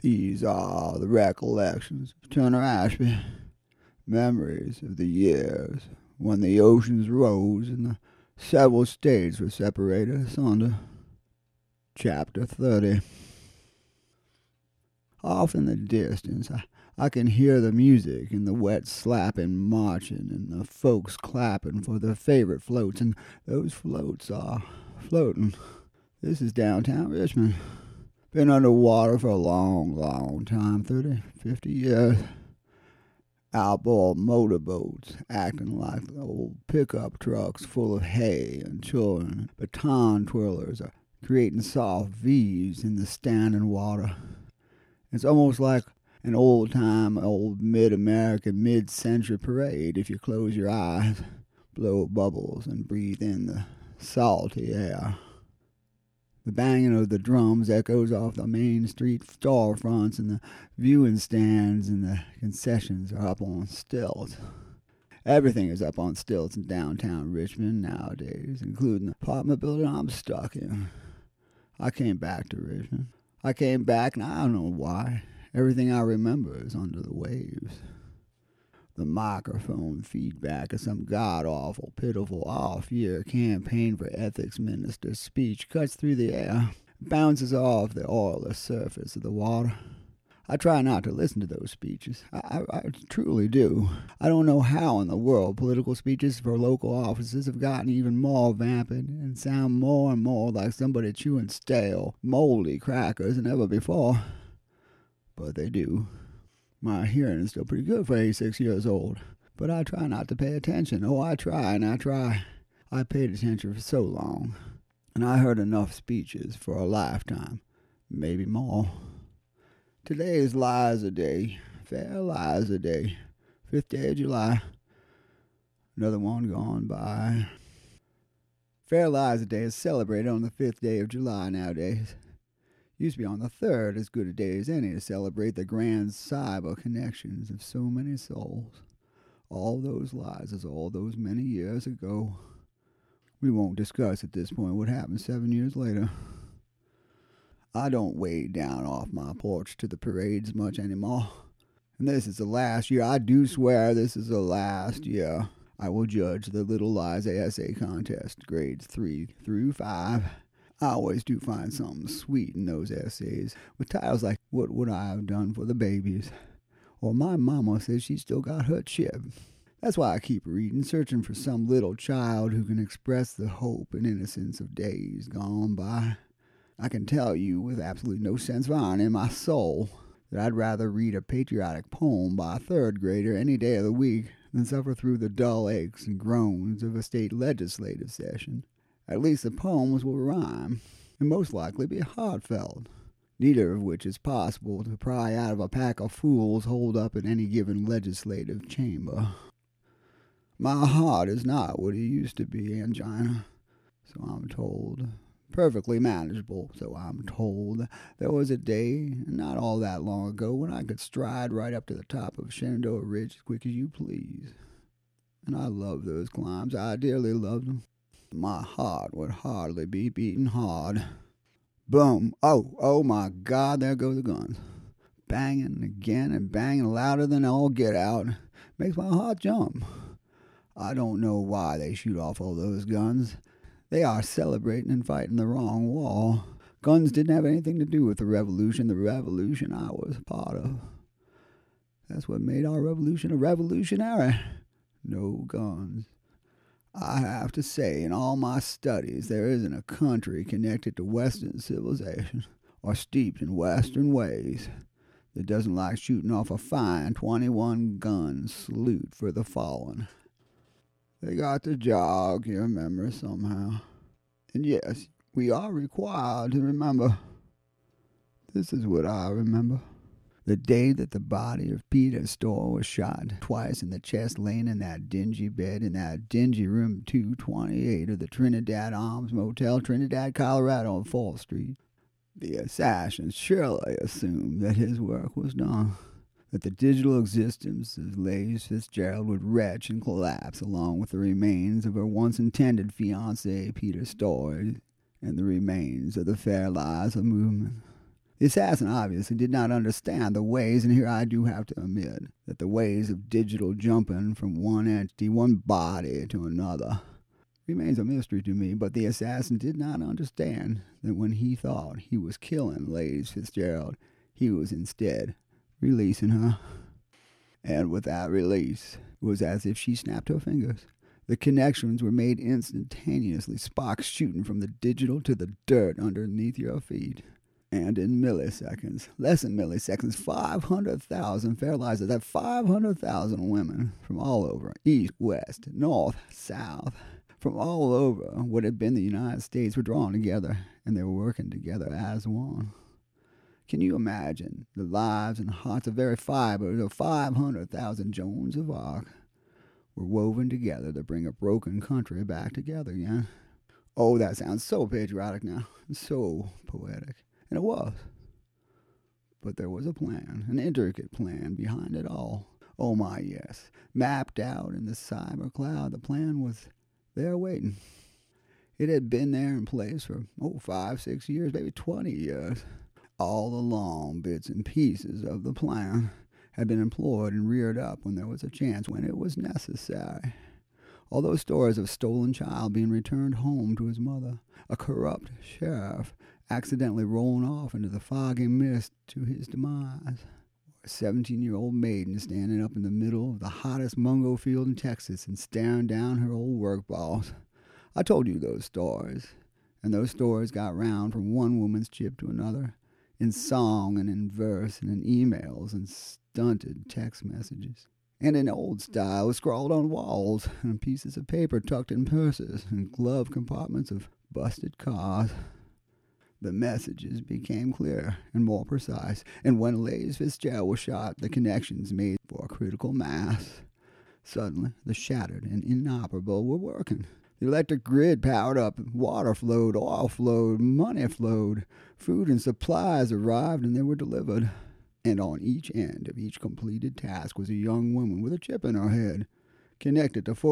These are the recollections of Turner Ashby, memories of the years when the oceans rose and the several states were separated asunder. Chapter 30. Off in the distance, I can hear the music and the wet slapping marching and the folks clapping for their favorite floats, and those floats are floating. This is downtown Richmond. Been underwater for a long, long time, 30, 50 years. Outboard motorboats acting like old pickup trucks full of hay and children. Baton twirlers are creating soft V's in the standing water. It's almost like an old-time, old mid-American, mid-century parade if you close your eyes, blow bubbles, and breathe in the salty air. The banging of the drums echoes off the main street storefronts, and the viewing stands and the concessions are up on stilts. Everything is up on stilts in downtown Richmond nowadays, including the apartment building I'm stuck in. I came back to Richmond. I came back, and I don't know why. Everything I remember is under the waves. The microphone feedback of some god-awful, pitiful, off-year campaign for ethics minister's speech cuts through the air, bounces off the oilless surface of the water. I try not to listen to those speeches. I truly do. I don't know how in the world political speeches for local offices have gotten even more vapid and sound more and more like somebody chewing stale, moldy crackers than ever before. But they do. My hearing is still pretty good for 86 years old, but I try not to pay attention. Oh, I try and I try. I paid attention for so long, and I heard enough speeches for a lifetime, maybe more. Today is Liza Day, fair Liza Day, 5th day of July. Another one gone by. Fair Liza Day is celebrated on the 5th day of July nowadays. Used to be on the 3rd, as good a day as any to celebrate the grand cyber connections of so many souls. All those lives, all those many years ago. We won't discuss at this point what happened 7 years later. I don't wade down off my porch to the parades much anymore. And this is the last year, I do swear this is the last year I will judge the Little Liza essay contest, grades 3 through 5. I always do find something sweet in those essays, with titles like, "What Would I Have Done for the Babies?" or "My Mama Says She Still Got Her Chip." That's why I keep reading, searching for some little child who can express the hope and innocence of days gone by. I can tell you, with absolutely no sense of irony in my soul, that I'd rather read a patriotic poem by a 3rd grader any day of the week than suffer through the dull aches and groans of a state legislative session. At least the poems will rhyme, and most likely be heartfelt, neither of which is possible to pry out of a pack of fools holed up in any given legislative chamber. My heart is not what it used to be, angina, so I'm told. Perfectly manageable, so I'm told. There was a day, not all that long ago, when I could stride right up to the top of Shenandoah Ridge as quick as you please. And I loved those climbs. I dearly loved them. My heart would hardly be beating hard. Boom. Oh my God, there go the guns. Banging again and banging louder than all get out. Makes my heart jump. I don't know why they shoot off all those guns. They are celebrating and fighting the wrong war. Guns didn't have anything to do with the revolution I was a part of. That's what made our revolution a revolutionary. No guns. I have to say, in all my studies, there isn't a country connected to Western civilization or steeped in Western ways that doesn't like shooting off a fine 21-gun salute for the fallen. They got to jog your memory somehow. And yes, we are required to remember. This is what I remember. The day that the body of Peter Storr was shot twice in the chest, laying in that dingy bed in that dingy room 228 of the Trinidad Arms Motel, Trinidad, Colorado on 4th Street. The assassin surely assumed that his work was done, that the digital existence of Lays Fitzgerald would retch and collapse along with the remains of her once intended fiancé, Peter Storr, and the remains of the Fair Liza movement. The assassin obviously did not understand the ways, and here I do have to admit that the ways of digital jumping from one entity, one body to another, remains a mystery to me, but the assassin did not understand that when he thought he was killing Lady Fitzgerald, he was instead releasing her. And with that release, it was as if she snapped her fingers. The connections were made instantaneously, sparks shooting from the digital to the dirt underneath your feet. And in milliseconds, less than milliseconds, 500,000 fertilizers, that 500,000 women from all over, east, west, north, south, from all over what had been the United States were drawn together, and they were working together as one. Can you imagine the lives and hearts of very fibers of 500,000 Joans of Arc were woven together to bring a broken country back together again? Oh, that sounds so patriotic now, so poetic. And it was. But there was a plan, an intricate plan behind it all. Oh my, yes. Mapped out in the cyber cloud, the plan was there waiting. It had been there in place for, 5, 6 years, maybe 20 years. All the long bits and pieces of the plan had been employed and reared up when there was a chance, when it was necessary. All those stories of a stolen child being returned home to his mother, a corrupt sheriff accidentally rolling off into the foggy mist to his demise, or a 17-year-old maiden standing up in the middle of the hottest mungo field in Texas and staring down her old work boss. I told you those stories, and those stories got round from one woman's chip to another, in song and in verse and in emails and stunted text messages. And in old style, scrawled on walls and on pieces of paper tucked in purses and glove compartments of busted cars. The messages became clearer and more precise, and when Lady Fitzgerald was shot, the connections made for a critical mass. Suddenly, the shattered and inoperable were working. The electric grid powered up, water flowed, oil flowed, money flowed, food and supplies arrived, and they were delivered. And on each end of each completed task was a young woman with a chip in her head, connected to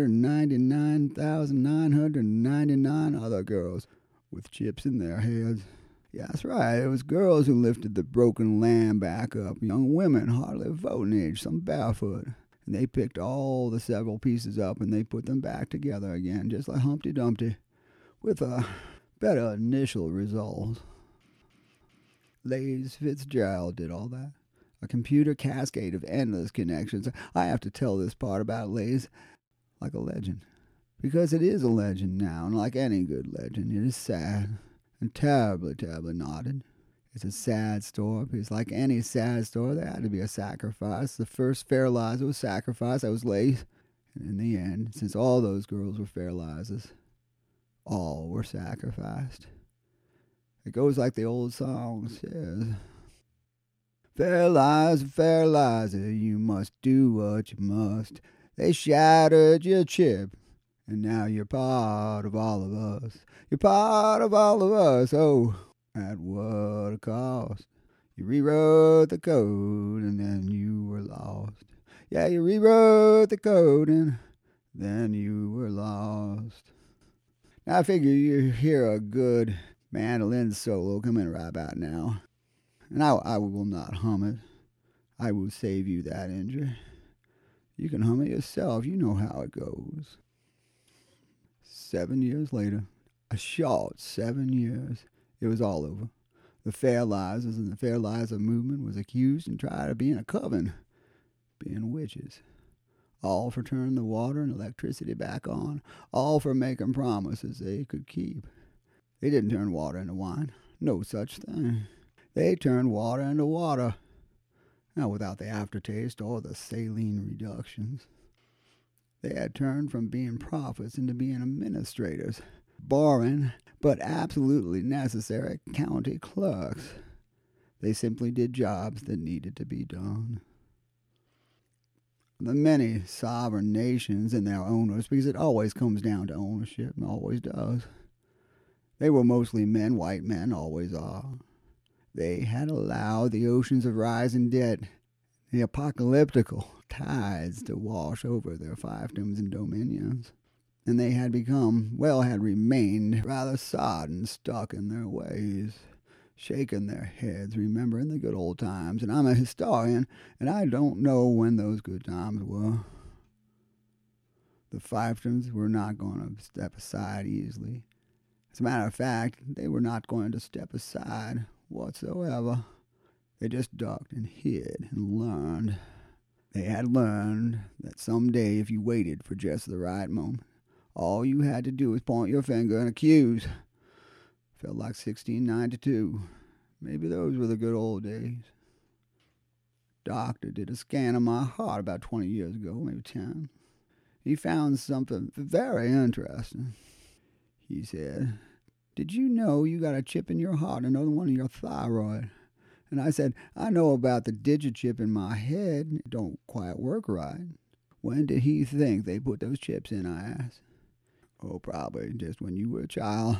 499,999 other girls with chips in their heads. Yeah, that's right. It was girls who lifted the broken land back up, young women hardly of voting age, some barefoot. And they picked all the several pieces up and they put them back together again, just like Humpty Dumpty, with a better initial result. Lady Fitzgerald did all that. A computer cascade of endless connections. I have to tell this part about Lays like a legend. Because it is a legend now, and like any good legend, it is sad and terribly, terribly knotted. It's a sad story, because like any sad story, there had to be a sacrifice. The first fertilizer was sacrificed, that was Lays. And in the end, since all those girls were fertilizers, all were sacrificed. It goes like the old song says. Fertilizer, fertilizer, you must do what you must. They shattered your chip, and now you're part of all of us. You're part of all of us, oh, at what a cost. You rewrote the code, and then you were lost. Yeah, you rewrote the code, and then you were lost. Now I figure you hear a good mandolin solo coming right about now. And I will not hum it. I will save you that injury. You can hum it yourself. You know how it goes. 7 years later, a short 7 years, it was all over. The Fairlizers and the Fairlizer movement was accused and tried of being a coven, being witches. All for turning the water and electricity back on, all for making promises they could keep. They didn't turn water into wine. No such thing. They turned water into water. Now without the aftertaste or the saline reductions. They had turned from being prophets into being administrators, boring but absolutely necessary county clerks. They simply did jobs that needed to be done. The many sovereign nations and their owners, because it always comes down to ownership, and always does. They were mostly men, white men, always are. They had allowed the oceans of rising debt, the apocalyptical tides to wash over their fiefdoms and dominions, and they had become, had remained rather sodden, stuck in their ways. shaking their heads, remembering the good old times. And I'm a historian, and I don't know when those good times were. The fiefdoms were not going to step aside easily. As a matter of fact, they were not going to step aside whatsoever. They just ducked and hid and learned. They had learned that someday, if you waited for just the right moment, all you had to do was point your finger and accuse. Felt like 1692. Maybe those were the good old days. Doctor did a scan of my heart about 20 years ago, maybe 10. He found something very interesting. He said, "Did you know you got a chip in your heart, another one in your thyroid?" And I said, "I know about the digichip in my head. It don't quite work right." "When did he think they put those chips in?" I asked. "Oh, probably just when you were a child."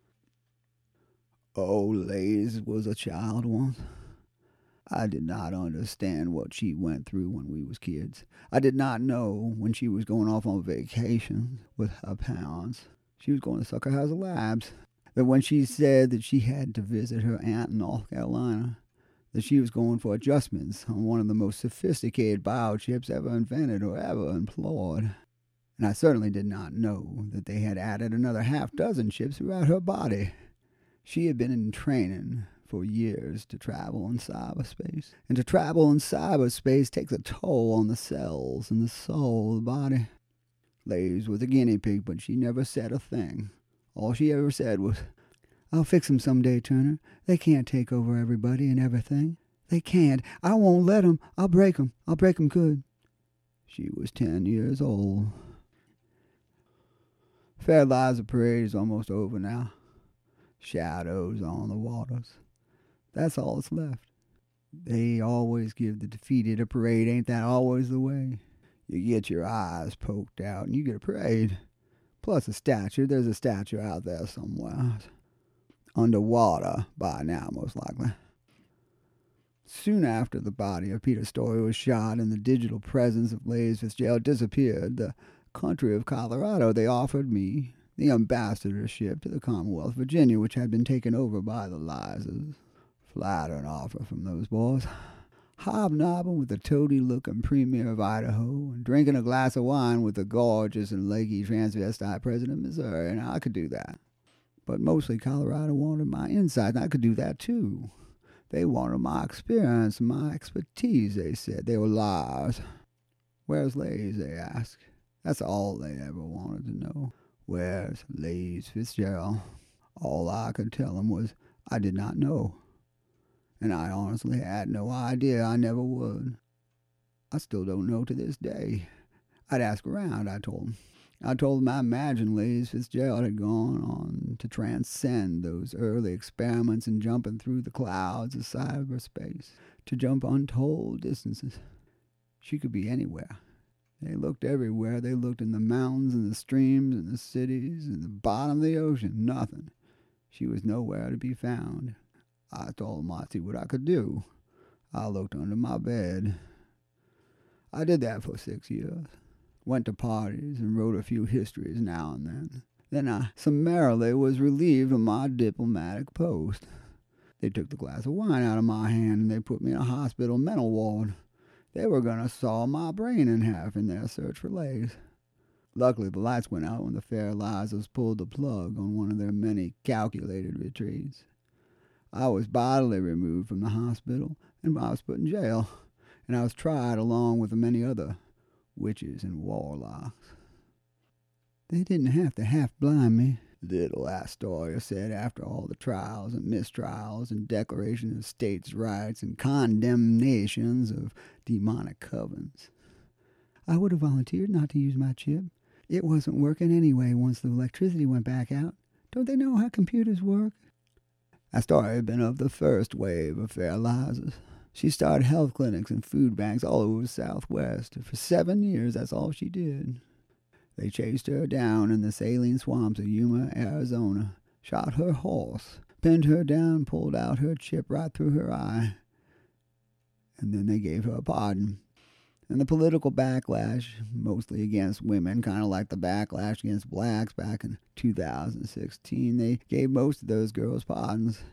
Oh, Lays was a child once. I did not understand what she went through when we was kids. I did not know when she was going off on vacation with her parents. She was going to Sucker House Labs. That when she said that she had to visit her aunt in North Carolina, that she was going for adjustments on one of the most sophisticated biochips ever invented or ever employed. And I certainly did not know that they had added another half-dozen chips throughout her body. She had been in training for years to travel in cyberspace. And to travel in cyberspace takes a toll on the cells and the soul of the body. Lays was a guinea pig, but she never said a thing. All she ever said was, "I'll fix 'em someday, Turner. They can't take over everybody and everything. They can't. I won't let 'em. I'll break 'em. I'll break 'em good." She was 10 years old. Fair Liza Parade is almost over now. Shadows on the waters. That's all that's left. They always give the defeated a parade. Ain't that always the way? You get your eyes poked out and you get a parade. Plus a statue. There's a statue out there somewhere. Underwater by now, most likely. Soon after the body of Peter Story was shot and the digital presence of Lays Fitzgerald disappeared, the country of Colorado, they offered me the ambassadorship to the Commonwealth of Virginia, which had been taken over by the Lizas. Flattering offer from those boys. Hobnobbing with the toady-looking premier of Idaho and drinking a glass of wine with the gorgeous and leggy transvestite president of Missouri, and I could do that. But mostly Colorado wanted my insight, and I could do that too. They wanted my experience and my expertise, they said. They were liars. "Where's Lays?" they asked. That's all they ever wanted to know. Where's Lays Fitzgerald? All I could tell them was I did not know. And I honestly had no idea. I never would. I still don't know to this day. I'd ask around, I told them. I told them I imagined Lays Fitzgerald had gone on to transcend those early experiments in jumping through the clouds of cyberspace, to jump untold distances. She could be anywhere. They looked everywhere. They looked in the mountains and the streams and the cities and the bottom of the ocean. Nothing. She was nowhere to be found. I told them I'd see what I could do. I looked under my bed. I did that for 6 years. Went to parties and wrote a few histories now and then. Then I summarily was relieved of my diplomatic post. They took the glass of wine out of my hand and they put me in a hospital mental ward. They were going to saw my brain in half in their search for Lays. Luckily, the lights went out when the fair Lizas pulled the plug on one of their many calculated retreats. I was bodily removed from the hospital, and I was put in jail, and I was tried along with many other witches and warlocks. They didn't have to half-blind me, little Astoria said after all the trials and mistrials and declaration of states' rights and condemnations of demonic covens. I would have volunteered not to use my chip. It wasn't working anyway once the electricity went back out. Don't they know how computers work? Astoria had been of the first wave of fair Lizas. She started health clinics and food banks all over the Southwest. For 7 years, that's all she did. They chased her down in the saline swamps of Yuma, Arizona, shot her horse, pinned her down, pulled out her chip right through her eye. And then they gave her a pardon. And the political backlash, mostly against women, kind of like the backlash against blacks back in 2016, they gave most of those girls pardons.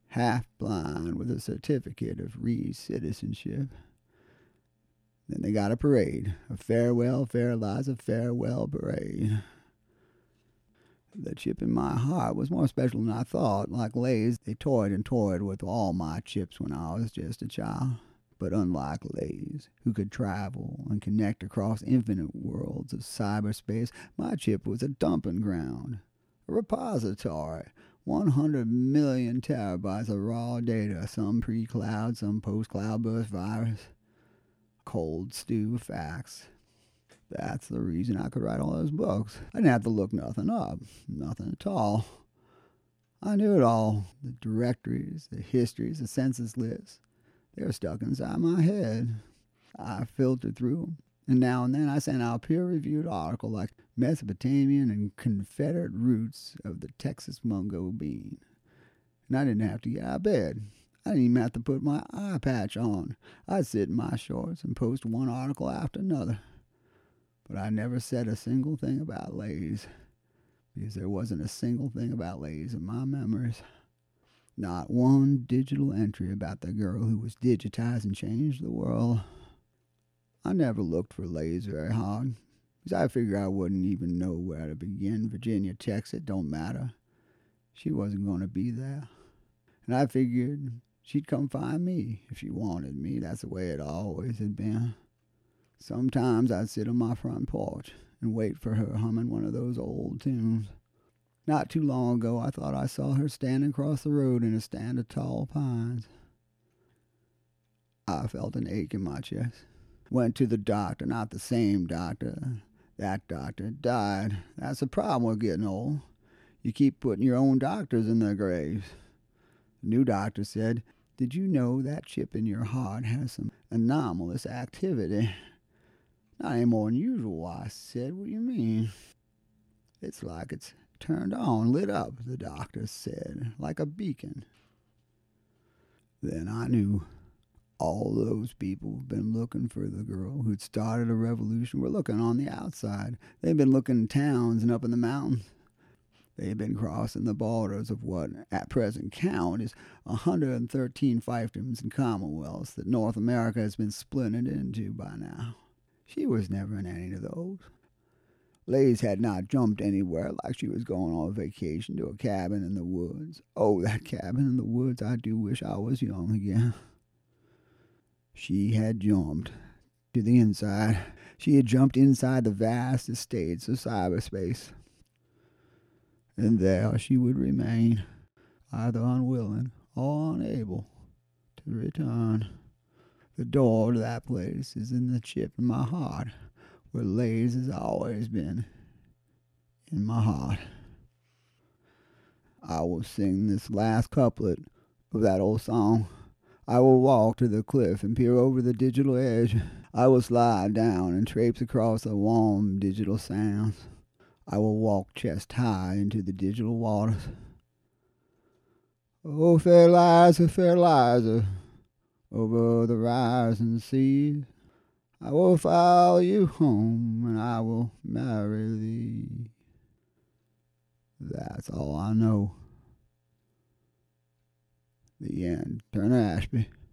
half blind with a certificate of re-citizenship. Then they got a parade, a farewell, fair Eliza, farewell parade. The chip in my heart was more special than I thought. Like Lay's, they toyed and toyed with all my chips when I was just a child. But unlike Lay's, who could travel and connect across infinite worlds of cyberspace, my chip was a dumping ground, a repository, 100 million terabytes of raw data, some pre-cloud, some post-cloudburst virus, cold stew facts. That's the reason I could write all those books. I didn't have to look nothing up, nothing at all. I knew it all. The directories, the histories, the census lists. They were stuck inside my head. I filtered through them, and now and then I sent out a peer-reviewed article like Mesopotamian and Confederate Roots of the Texas Mungo Bean. And I didn't have to get out of bed. I didn't even have to put my eye patch on. I'd sit in my shorts and post one article after another. But I never said a single thing about Lay's, because there wasn't a single thing about Lay's in my memories. Not one digital entry about the girl who was digitized and changed the world. I never looked for Lay's very hard, because I figured I wouldn't even know where to begin. Virginia, Texas, it don't matter. She wasn't going to be there. And I figured she'd come find me if she wanted me. That's the way it always had been. Sometimes I'd sit on my front porch and wait for her humming one of those old tunes. Not too long ago, I thought I saw her standing across the road in a stand of tall pines. I felt an ache in my chest. Went to the doctor, not the same doctor. That doctor died. That's the problem with getting old. You keep putting your own doctors in their graves. The new doctor said, "Did you know that chip in your heart has some anomalous activity?" "Not any more than usual," I said. "What do you mean?" "It's like it's turned on, lit up," the doctor said, "like a beacon." Then I knew. All those people who've been looking for the girl who'd started a revolution were looking on the outside. They've been looking in towns and up in the mountains. They've been crossing the borders of what at present count is 113 fiefdoms and commonwealths that North America has been splintered into by now. She was never in any of those. Lay's had not jumped anywhere like she was going on vacation to a cabin in the woods. Oh, that cabin in the woods, I do wish I was young again. She had jumped to the inside. She had jumped inside the vast estates of cyberspace. And there she would remain, either unwilling or unable to return. The door to that place is in the chip in my heart, where Lay's has always been, in my heart. I will sing this last couplet of that old song. I will walk to the cliff and peer over the digital edge. I will slide down and traipse across the warm digital sands. I will walk chest high into the digital waters. Oh, fair Liza, over the rising seas, I will follow you home and I will marry thee. That's all I know. The end. Turner Ashby.